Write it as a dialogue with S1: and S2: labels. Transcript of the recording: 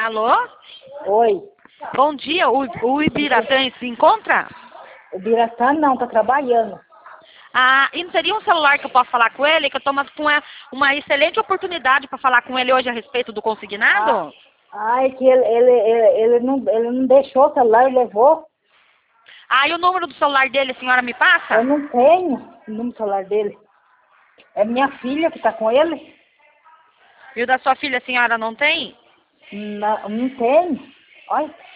S1: Alô?
S2: Oi.
S1: Bom dia, o Ibiratã se encontra?
S2: O Biratã não, tá trabalhando.
S1: Ah, e não teria um celular que eu possa falar com ele? Que eu estou com uma excelente oportunidade para falar com ele hoje a respeito do consignado?
S2: É que ele não deixou o celular, ele levou.
S1: Ah, e o número do celular dele, a senhora me passa?
S2: Eu não tenho o número do celular dele. É minha filha que tá com ele.
S1: E o da sua filha, a senhora não tem?
S2: Não, não tenho. Olha.